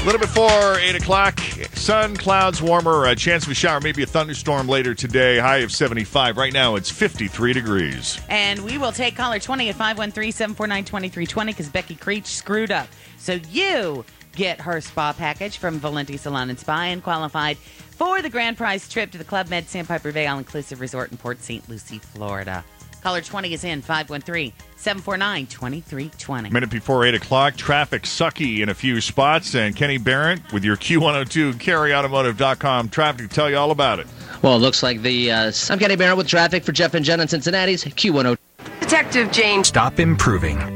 little before 8 o'clock. Sun, clouds, warmer. A chance of a shower, maybe a thunderstorm later today. High of 75. Right now, it's 53 degrees. And we will take caller 20 at 513-749-2320 because Becky Creech screwed up. So you get her spa package from Valenti Salon and Spa and qualified for the grand prize trip to the Club Med Sandpiper Bay All-Inclusive Resort in Port St. Lucie, Florida. Caller 20 is in 513-749-2320. Minute before 8 o'clock, traffic sucky in a few spots. And Kenny Barrett with your Q102 CarryAutomotive.com traffic to tell you all about it. Well, it looks like I'm Kenny Barrett with traffic for Jeff and Jen in Cincinnati's Q102. Detective James. Stop improving.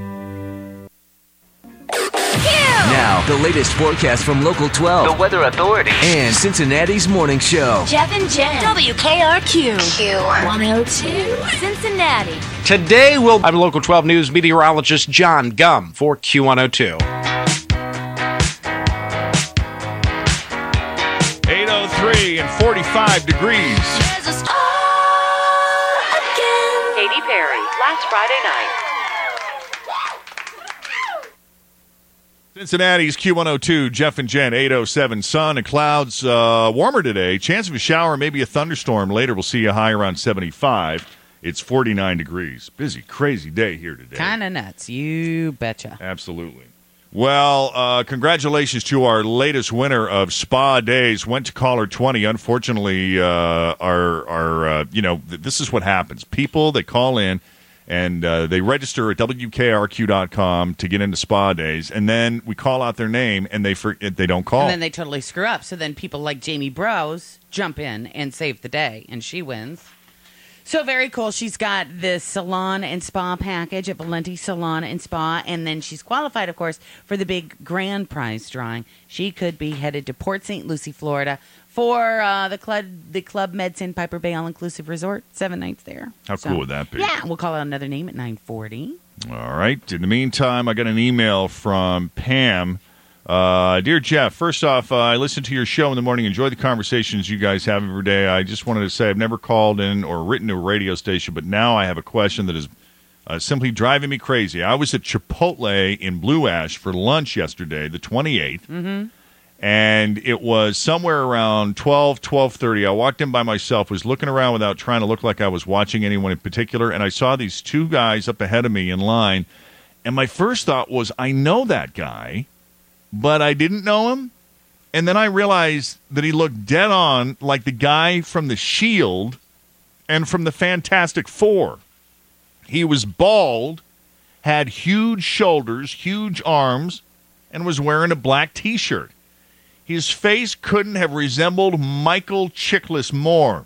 Now, the latest forecast from Local 12, the Weather Authority, and Cincinnati's Morning Show. Jeff and Jen. WKRQ. Q102. Cincinnati. Today, I'm Local 12 News meteorologist John Gum for Q102. 8:03 and 45 degrees. Katy Perry, last Friday night. Cincinnati's Q102, Jeff and Jen, 8:07. Sun and clouds, warmer today. Chance of a shower, maybe a thunderstorm. Later, we'll see a high around 75. It's 49 degrees. Busy, crazy day here today. Kind of nuts. You betcha. Absolutely. Well, congratulations to our latest winner of Spa Days. Went to caller 20. Unfortunately, this is what happens. People that call in and they register at WKRQ.com to get into Spa Days, and then we call out their name, and they don't call. And then they totally screw up. So then people like Jamie Brose jump in and save the day, and she wins. So very cool. She's got this salon and spa package at Valenti Salon and Spa, and then she's qualified, of course, for the big grand prize drawing. She could be headed to Port St. Lucie, Florida, for the Club Med Sandpiper Bay All-Inclusive Resort. 7 nights there. How cool would that be? Yeah, we'll call out another name at 9:40. All right. In the meantime, I got an email from Pam. Dear Jeff, first off, I listen to your show in the morning. Enjoy the conversations you guys have every day. I just wanted to say I've never called in or written to a radio station, but now I have a question that is simply driving me crazy. I was at Chipotle in Blue Ash for lunch yesterday, the 28th, and it was somewhere around 12:30. I walked in by myself, was looking around without trying to look like I was watching anyone in particular, and I saw these two guys up ahead of me in line, and my first thought was, I know that guy, but I didn't know him. And then I realized that he looked dead on like the guy from The Shield and from the Fantastic Four. He was bald, had huge shoulders, huge arms, and was wearing a black T-shirt. His face couldn't have resembled Michael Chiklis more.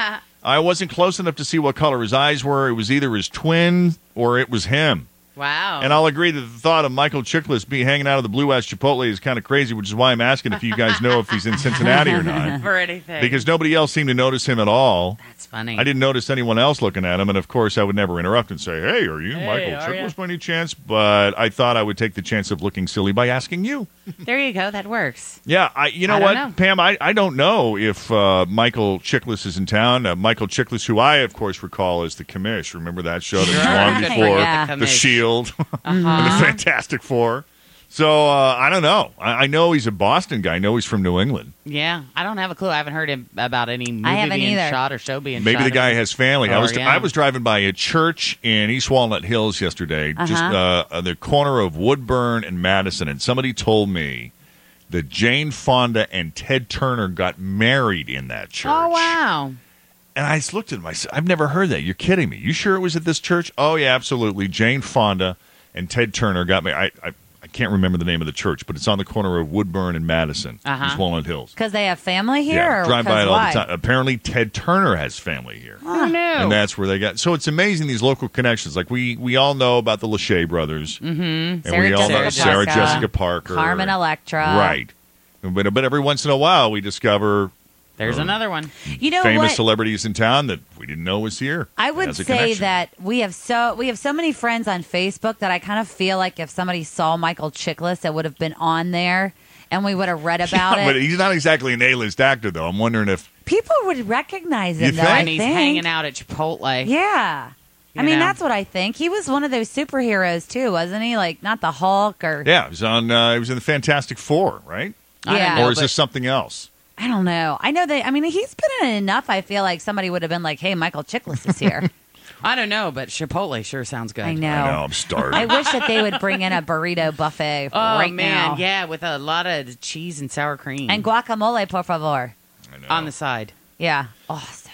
I wasn't close enough to see what color his eyes were. It was either his twin or it was him. Wow. And I'll agree that the thought of Michael Chiklis be hanging out of the Blue Ash Chipotle is kind of crazy, which is why I'm asking if you guys know if he's in Cincinnati or not. For anything. Because nobody else seemed to notice him at all. That's funny. I didn't notice anyone else looking at him, and of course I would never interrupt and say, hey, are you Michael are Chiklis ya? by any chance? But I thought I would take the chance of looking silly by asking you. There you go. That works. Yeah, you know I what, don't know. Pam? I don't know if Michael Chiklis is in town. Michael Chiklis, who I, of course, recall as the commish. Remember that show that was long before Yeah. The Shield and the Uh-huh. Fantastic Four. So, I don't know. I know he's a Boston guy. I know he's from New England. Yeah, I don't have a clue. I haven't heard him about any movie haven't being either. shot or show being Maybe shot. the guy has family. I Yeah. was driving by a church in East Walnut Hills yesterday, just the corner of Woodburn and Madison, and somebody told me that Jane Fonda and Ted Turner got married in that church. Oh, wow. And I just looked at myself. I've never heard that. You're kidding me. You sure it was at this church? Oh, yeah, absolutely. Jane Fonda and Ted Turner got married. I can't remember the name of the church, but it's on the corner of Woodburn and Madison, East Walnut Hills. Because they have family here? Yeah, or drive by it all why? the time. Apparently, Ted Turner has family here. Oh, no. And that's where they got. So it's amazing, these local connections. Like we all know about the Lachey brothers. Mm-hmm. And Sarah we all know Jessica Sarah Parker. Jessica Parker. Carmen Electra. Right. But every once in a while, we discover There's another one. You know famous what? celebrities in town that we didn't know was here. I would Has a say connection. that we have so many friends on Facebook that I kind of feel like if somebody saw Michael Chiklis, it would have been on there and we would have read about Yeah, it. but he's not exactly an A-list actor, though. I'm wondering if People would recognize him, You though. think? I And he's think. hanging out at Chipotle. Yeah. I You mean, know? that's what I think. He was one of those superheroes too, wasn't he? Like not the Hulk or he was on. He was in the Fantastic Four, right? I don't Yeah. know, or is but- this something else? I don't know. I know that. I mean, he's been in enough. I feel like somebody would have been like, "Hey, Michael Chiklis is here." I don't know, but Chipotle sure sounds good. I know. I know, I'm starving. I wish that they would bring in a burrito buffet Oh right man, now. yeah, with a lot of cheese and sour cream And guacamole, por favor. I know. on the side. Yeah. Oh,